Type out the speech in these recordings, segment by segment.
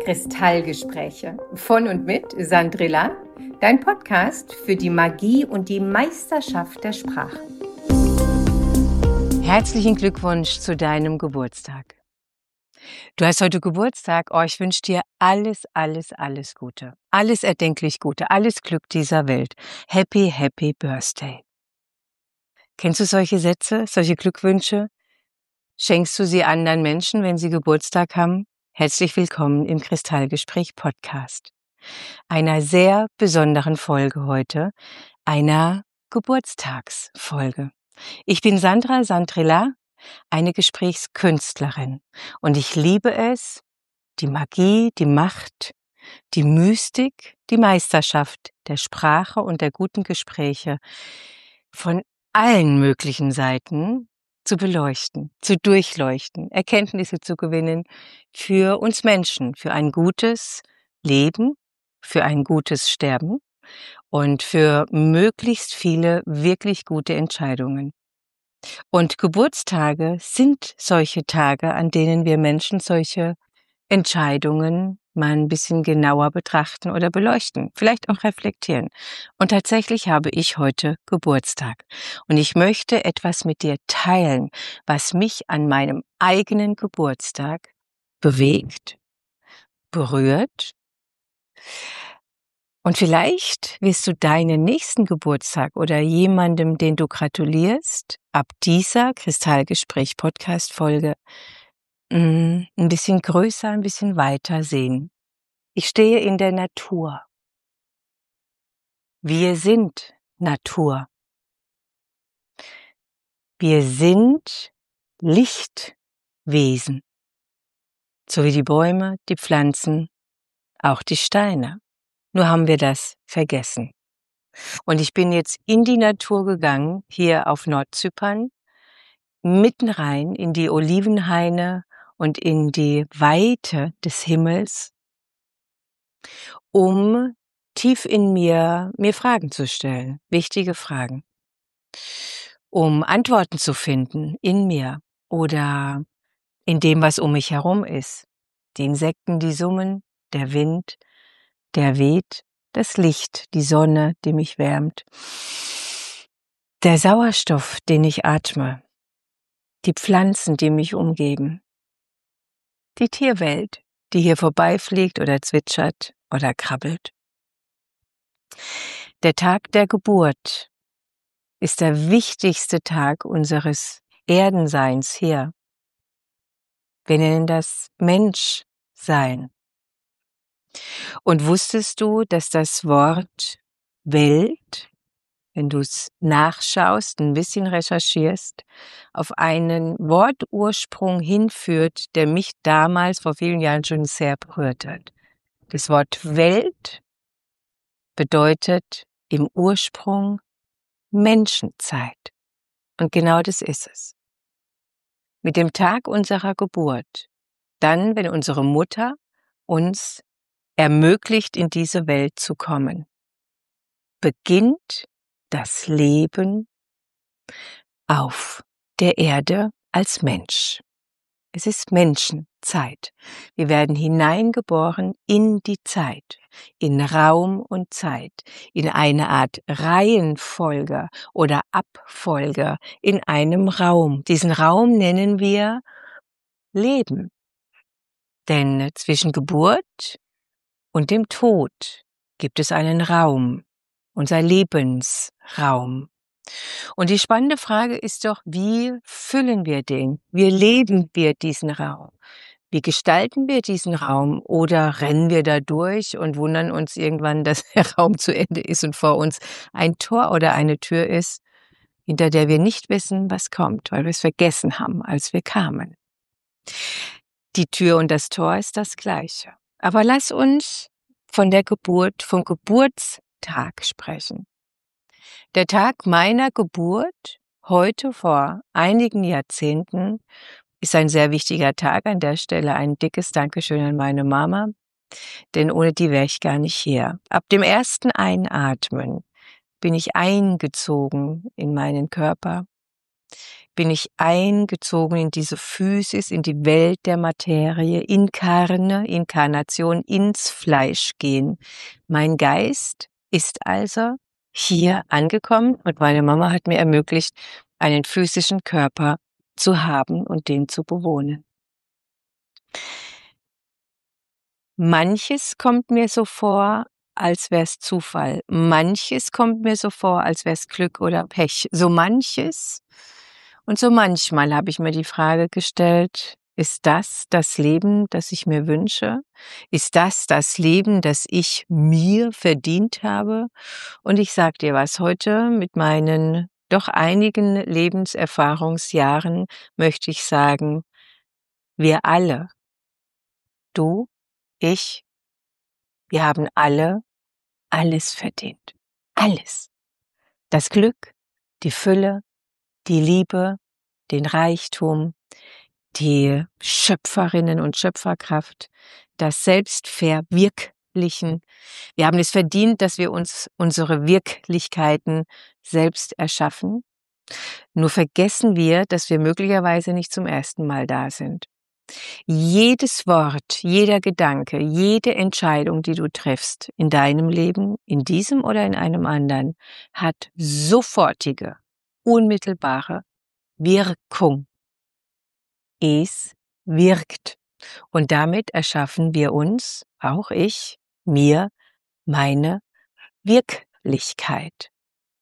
Kristallgespräche von und mit Sandrilla, dein Podcast für die Magie und die Meisterschaft der Sprache. Herzlichen Glückwunsch zu deinem Geburtstag. Du hast heute Geburtstag. Oh, ich wünsche dir alles Gute. Alles erdenklich Gute, alles Glück dieser Welt. Happy, happy Birthday. Kennst du solche Sätze, solche Glückwünsche? Schenkst du sie anderen Menschen, wenn sie Geburtstag haben? Herzlich willkommen im Kristallgespräch Podcast. Einer sehr besonderen Folge heute, einer Geburtstagsfolge. Ich bin Sandrilla, eine Gesprächskünstlerin und ich liebe es, die Magie, die Macht, die Mystik, die Meisterschaft der Sprache und der guten Gespräche von allen möglichen Seiten zu beleuchten, zu durchleuchten, Erkenntnisse zu gewinnen für uns Menschen, für ein gutes Leben, für ein gutes Sterben und für möglichst viele wirklich gute Entscheidungen. Und Geburtstage sind solche Tage, an denen wir Menschen solche Entscheidungen mal ein bisschen genauer betrachten oder beleuchten, vielleicht auch reflektieren. Und tatsächlich habe ich heute Geburtstag. Und ich möchte etwas mit dir teilen, was mich an meinem eigenen Geburtstag bewegt, berührt. Und vielleicht wirst du deinen nächsten Geburtstag oder jemandem, den du gratulierst, ab dieser Kristallgespräch-Podcast-Folge ein bisschen größer, ein bisschen weiter sehen. Ich stehe in der Natur. Wir sind Natur. Wir sind Lichtwesen. So wie die Bäume, die Pflanzen, auch die Steine. Nur haben wir das vergessen. Und ich bin jetzt in die Natur gegangen, hier auf Nordzypern, mitten rein in die Olivenhaine und in die Weite des Himmels, um tief in mir Fragen zu stellen, wichtige Fragen, um Antworten zu finden in mir oder in dem, was um mich herum ist. Die Insekten, die summen, der Wind, der weht, das Licht, die Sonne, die mich wärmt, der Sauerstoff, den ich atme, die Pflanzen, die mich umgeben, die Tierwelt, die hier vorbeifliegt oder zwitschert oder krabbelt. Der Tag der Geburt ist der wichtigste Tag unseres Erdenseins hier. Wir nennen das Menschsein. Und wusstest du, dass das Wort Welt, wenn du es nachschaust, ein bisschen recherchierst, auf einen Wortursprung hinführt, der mich damals vor vielen Jahren schon sehr berührt hat. Das Wort Welt bedeutet im Ursprung Menschenzeit. Und genau das ist es. Mit dem Tag unserer Geburt, dann, wenn unsere Mutter uns ermöglicht, in diese Welt zu kommen, beginnt das Leben auf der Erde als Mensch. Es ist Menschenzeit. Wir werden hineingeboren in die Zeit, in Raum und Zeit, in eine Art Reihenfolge oder Abfolge in einem Raum. Diesen Raum nennen wir Leben. Denn zwischen Geburt und dem Tod gibt es einen Raum, unser Lebensraum. Und die spannende Frage ist doch, wie füllen wir den? Wie leben wir diesen Raum? Wie gestalten wir diesen Raum? Oder rennen wir da durch und wundern uns irgendwann, dass der Raum zu Ende ist und vor uns ein Tor oder eine Tür ist, hinter der wir nicht wissen, was kommt, weil wir es vergessen haben, als wir kamen. Die Tür und das Tor ist das Gleiche. Aber lass uns von der Geburt, vom Geburtstag sprechen. Der Tag meiner Geburt, heute vor einigen Jahrzehnten, ist ein sehr wichtiger Tag. An der Stelle ein dickes Dankeschön an meine Mama, denn ohne die wäre ich gar nicht hier. Ab dem ersten Einatmen bin ich eingezogen in meinen Körper bin ich eingezogen in diese Physis, in die Welt der Materie, Inkarnation, ins Fleisch gehen. Mein Geist ist also hier angekommen und meine Mama hat mir ermöglicht, einen physischen Körper zu haben und den zu bewohnen. Manches kommt mir so vor, als wär's Zufall. Manches kommt mir so vor, als wär's Glück oder Pech. So manches und so manchmal habe ich mir die Frage gestellt, ist das das Leben, das ich mir wünsche? Ist das das Leben, das ich mir verdient habe? Und ich sage dir was, heute mit meinen doch einigen Lebenserfahrungsjahren möchte ich sagen, wir alle, du, ich, wir haben alle alles verdient. Alles. Das Glück, die Fülle, die Liebe, den Reichtum, die Schöpferinnen und Schöpferkraft, das Selbstverwirklichen. Wir haben es verdient, dass wir uns unsere Wirklichkeiten selbst erschaffen. Nur vergessen wir, dass wir möglicherweise nicht zum ersten Mal da sind. Jedes Wort, jeder Gedanke, jede Entscheidung, die du triffst in deinem Leben, in diesem oder in einem anderen, hat sofortige, unmittelbare Wirkung. Es wirkt. Und damit erschaffen wir uns, auch ich, mir, meine Wirklichkeit.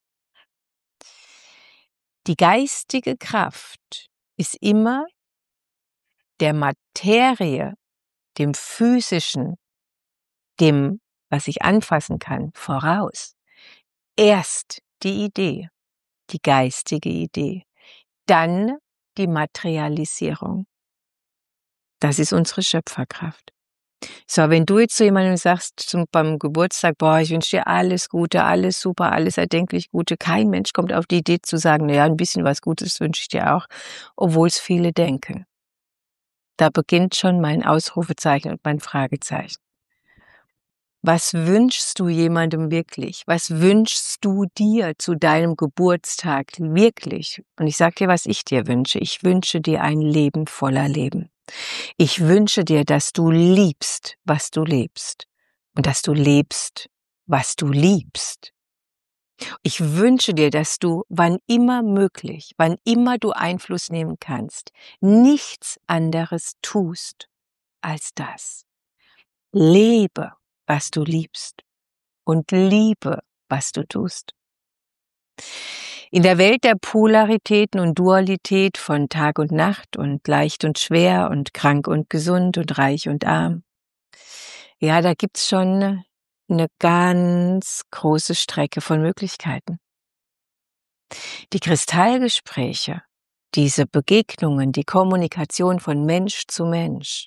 Die geistige Kraft ist immer der Materie, dem Physischen, dem, was ich anfassen kann, voraus. Erst die Idee, die geistige Idee, dann die Materialisierung. Das ist unsere Schöpferkraft. So, wenn du jetzt zu jemandem sagst, beim Geburtstag, boah, ich wünsche dir alles Gute, alles super, alles erdenklich Gute, kein Mensch kommt auf die Idee zu sagen, naja, ein bisschen was Gutes wünsche ich dir auch, obwohl es viele denken. Da beginnt schon mein Ausrufezeichen und mein Fragezeichen. Was wünschst du jemandem wirklich? Was wünschst du dir zu deinem Geburtstag wirklich? Und ich sage dir, was ich dir wünsche. Ich wünsche dir ein Leben voller Leben. Ich wünsche dir, dass du liebst, was du lebst. Und dass du lebst, was du liebst. Ich wünsche dir, dass du, wann immer möglich, wann immer du Einfluss nehmen kannst, nichts anderes tust als das. Lebe, was du liebst und liebe, was du tust. In der Welt der Polaritäten und Dualität von Tag und Nacht und leicht und schwer und krank und gesund und reich und arm, ja, da gibt's schon eine ganz große Strecke von Möglichkeiten. Die Kristallgespräche, diese Begegnungen, die Kommunikation von Mensch zu Mensch,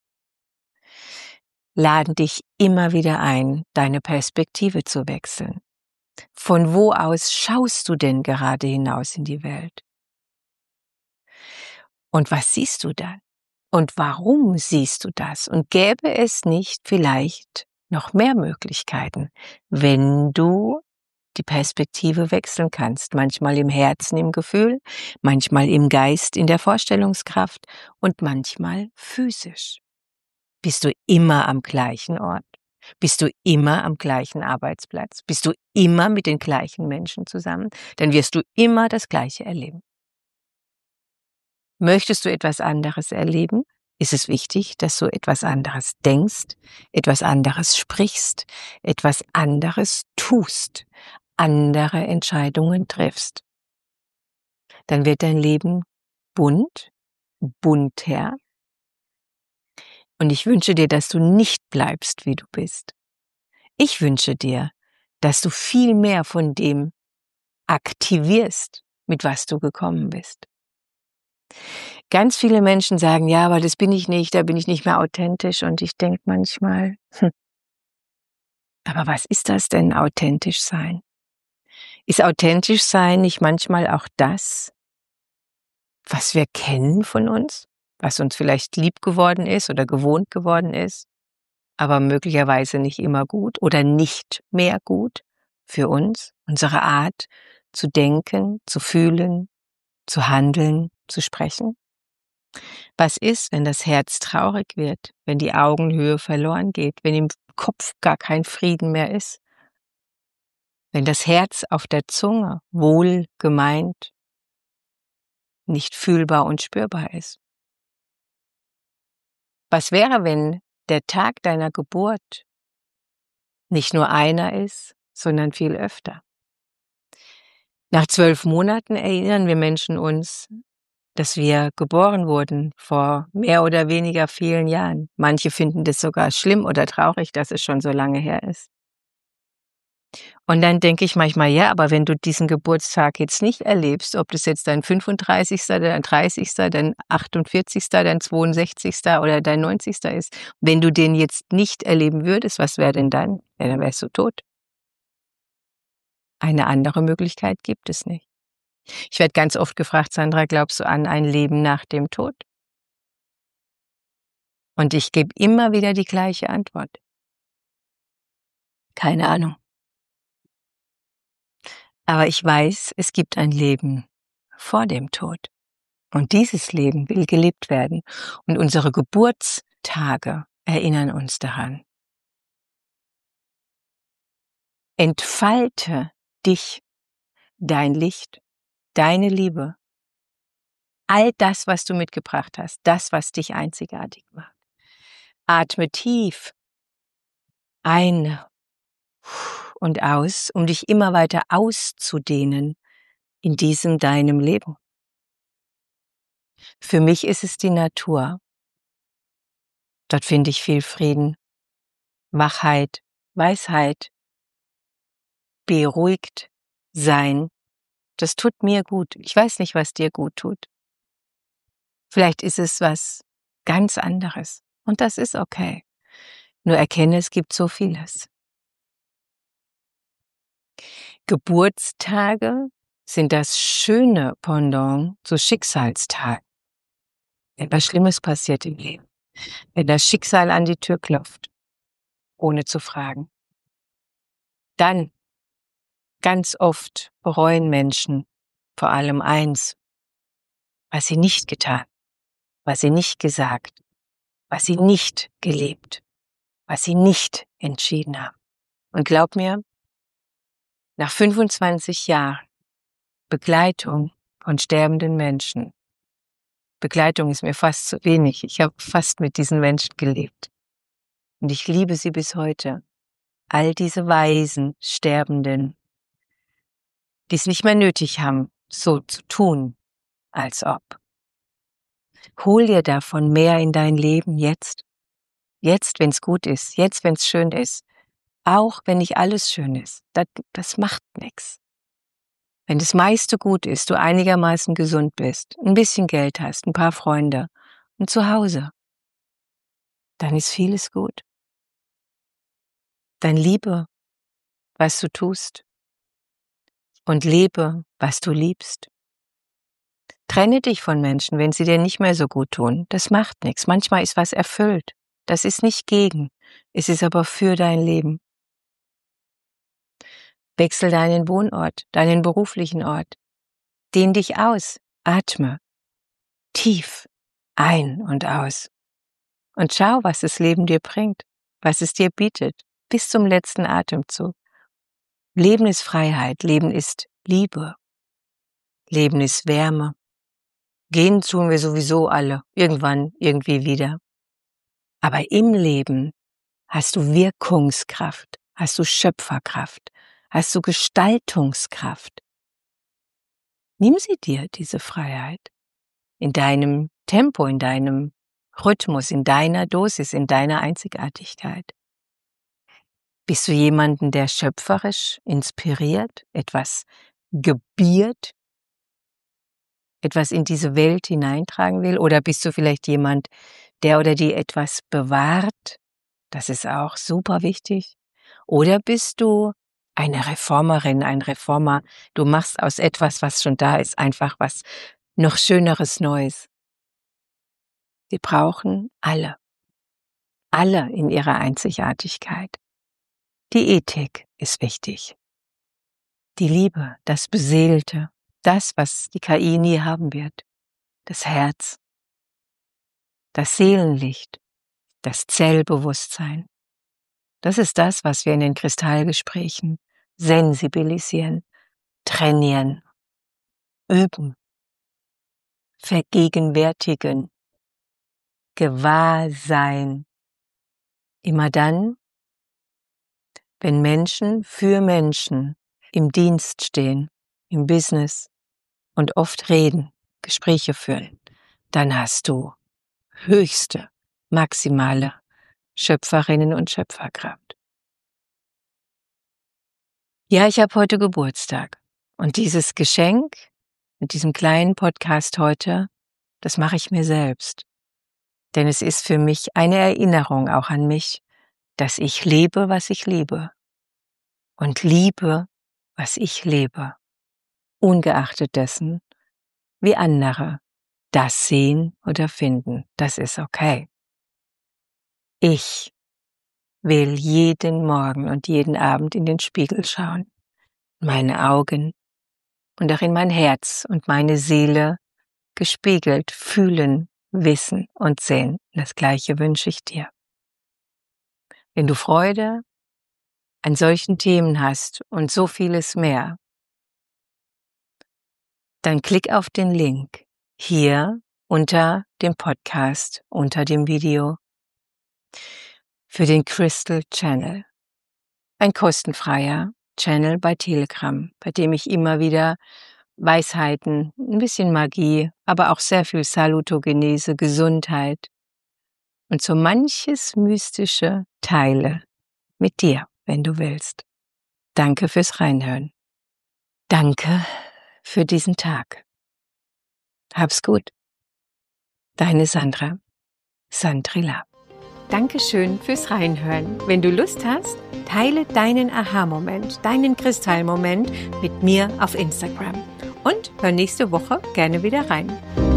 laden dich immer wieder ein, deine Perspektive zu wechseln. Von wo aus schaust du denn gerade hinaus in die Welt? Und was siehst du dann? Und warum siehst du das? Und gäbe es nicht vielleicht noch mehr Möglichkeiten, wenn du die Perspektive wechseln kannst, manchmal im Herzen, im Gefühl, manchmal im Geist, in der Vorstellungskraft und manchmal physisch. Bist du immer am gleichen Ort? Bist du immer am gleichen Arbeitsplatz? Bist du immer mit den gleichen Menschen zusammen? Dann wirst du immer das Gleiche erleben. Möchtest du etwas anderes erleben? Ist es wichtig, dass du etwas anderes denkst, etwas anderes sprichst, etwas anderes tust, andere Entscheidungen triffst. Dann wird dein Leben bunt, bunter. Und ich wünsche dir, dass du nicht bleibst, wie du bist. Ich wünsche dir, dass du viel mehr von dem aktivierst, mit was du gekommen bist. Ganz viele Menschen sagen, ja, aber das bin ich nicht, da bin ich nicht mehr authentisch. Und ich denke manchmal, aber was ist das denn, authentisch sein? Ist authentisch sein nicht manchmal auch das, was wir kennen von uns? Was uns vielleicht lieb geworden ist oder gewohnt geworden ist, aber möglicherweise nicht immer gut oder nicht mehr gut für uns, unsere Art zu denken, zu fühlen, zu handeln, zu sprechen? Was ist, wenn das Herz traurig wird, wenn die Augenhöhe verloren geht, wenn im Kopf gar kein Frieden mehr ist? Wenn das Herz auf der Zunge wohl gemeint, nicht fühlbar und spürbar ist? Was wäre, wenn der Tag deiner Geburt nicht nur einer ist, sondern viel öfter? Nach 12 Monaten erinnern wir Menschen uns, dass wir geboren wurden vor mehr oder weniger vielen Jahren. Manche finden das sogar schlimm oder traurig, dass es schon so lange her ist. Und dann denke ich manchmal, ja, aber wenn du diesen Geburtstag jetzt nicht erlebst, ob das jetzt dein 35., dein 30., dein 48., dein 62. oder dein 90. ist, wenn du den jetzt nicht erleben würdest, was wäre denn dann? Ja, dann wärst du tot. Eine andere Möglichkeit gibt es nicht. Ich werde ganz oft gefragt, Sandra, glaubst du an ein Leben nach dem Tod? Und ich gebe immer wieder die gleiche Antwort. Keine Ahnung. Aber ich weiß, es gibt ein Leben vor dem Tod. Und dieses Leben will gelebt werden. Und unsere Geburtstage erinnern uns daran. Entfalte dich, dein Licht, deine Liebe, all das, was du mitgebracht hast, das, was dich einzigartig macht. Atme tief ein und aus, um dich immer weiter auszudehnen in diesem deinem Leben. Für mich ist es die Natur. Dort finde ich viel Frieden, Wachheit, Weisheit, beruhigt sein. Das tut mir gut. Ich weiß nicht, was dir gut tut. Vielleicht ist es was ganz anderes. Und das ist okay. Nur erkenne, es gibt so vieles. Geburtstage sind das schöne Pendant zu Schicksalstagen. Etwas Schlimmes passiert im Leben. Wenn das Schicksal an die Tür klopft, ohne zu fragen. Dann, ganz oft bereuen Menschen vor allem eins, was sie nicht getan, was sie nicht gesagt, was sie nicht gelebt, was sie nicht entschieden haben. Und glaub mir, nach 25 Jahren Begleitung von sterbenden Menschen, Begleitung ist mir fast zu wenig, ich habe fast mit diesen Menschen gelebt. Und ich liebe sie bis heute. All diese weisen, Sterbenden, die es nicht mehr nötig haben, so zu tun, als ob. Hol dir davon mehr in dein Leben jetzt. Jetzt, wenn es gut ist, jetzt, wenn es schön ist. Auch wenn nicht alles schön ist. Das macht nichts. Wenn das meiste gut ist, du einigermaßen gesund bist, ein bisschen Geld hast, ein paar Freunde und zu Hause, dann ist vieles gut. Dann liebe, was du tust und lebe, was du liebst. Trenne dich von Menschen, wenn sie dir nicht mehr so gut tun. Das macht nichts. Manchmal ist was erfüllt. Das ist nicht gegen. Es ist aber für dein Leben. Wechsel deinen Wohnort, deinen beruflichen Ort. Dehn dich aus. Atme. Tief. Ein und aus. Und schau, was das Leben dir bringt. Was es dir bietet. Bis zum letzten Atemzug. Leben ist Freiheit. Leben ist Liebe. Leben ist Wärme. Gehen tun wir sowieso alle. Irgendwann, irgendwie wieder. Aber im Leben hast du Wirkungskraft, hast du Schöpferkraft, hast du Gestaltungskraft. Nimm sie dir, diese Freiheit, in deinem Tempo, in deinem Rhythmus, in deiner Dosis, in deiner Einzigartigkeit. Bist du jemanden, der schöpferisch inspiriert, etwas gebiert, etwas in diese Welt hineintragen will? Oder bist du vielleicht jemand, der oder die etwas bewahrt? Das ist auch super wichtig. Oder bist du eine Reformerin, ein Reformer? Du machst aus etwas, was schon da ist, einfach was noch Schöneres, Neues. Wir brauchen alle in ihrer Einzigartigkeit. Die Ethik ist wichtig. Die Liebe, das Beseelte, Das, was die KI nie haben wird. Das Herz, das Seelenlicht, das Zellbewusstsein. Das ist das, was wir in den Kristallgesprächen sensibilisieren, trainieren, üben, vergegenwärtigen, Gewahrsein. Immer dann, wenn Menschen für Menschen im Dienst stehen, im Business und oft reden, Gespräche führen, dann hast du höchste, maximale Schöpferinnen und Schöpferkraft. Ja, ich habe heute Geburtstag und dieses Geschenk mit diesem kleinen Podcast heute, das mache ich mir selbst. Denn es ist für mich eine Erinnerung auch an mich, dass ich lebe, was ich liebe und liebe, was ich lebe, ungeachtet dessen, wie andere das sehen oder finden. Das ist okay. Ich will jeden Morgen und jeden Abend in den Spiegel schauen, meine Augen und auch in mein Herz und meine Seele gespiegelt fühlen, wissen und sehen. Das Gleiche wünsche ich dir. Wenn du Freude an solchen Themen hast und so vieles mehr, dann klick auf den Link hier unter dem Podcast, unter dem Video für den Crystal Channel. Ein kostenfreier Channel bei Telegram, bei dem ich immer wieder Weisheiten, ein bisschen Magie, aber auch sehr viel Salutogenese, Gesundheit und so manches Mystische teile mit dir, wenn du willst. Danke fürs Reinhören. Danke für diesen Tag. Hab's gut. Deine Sandra, Sandrila. Dankeschön fürs Reinhören. Wenn du Lust hast, teile deinen Aha-Moment, deinen Kristallmoment mit mir auf Instagram. Und hör nächste Woche gerne wieder rein.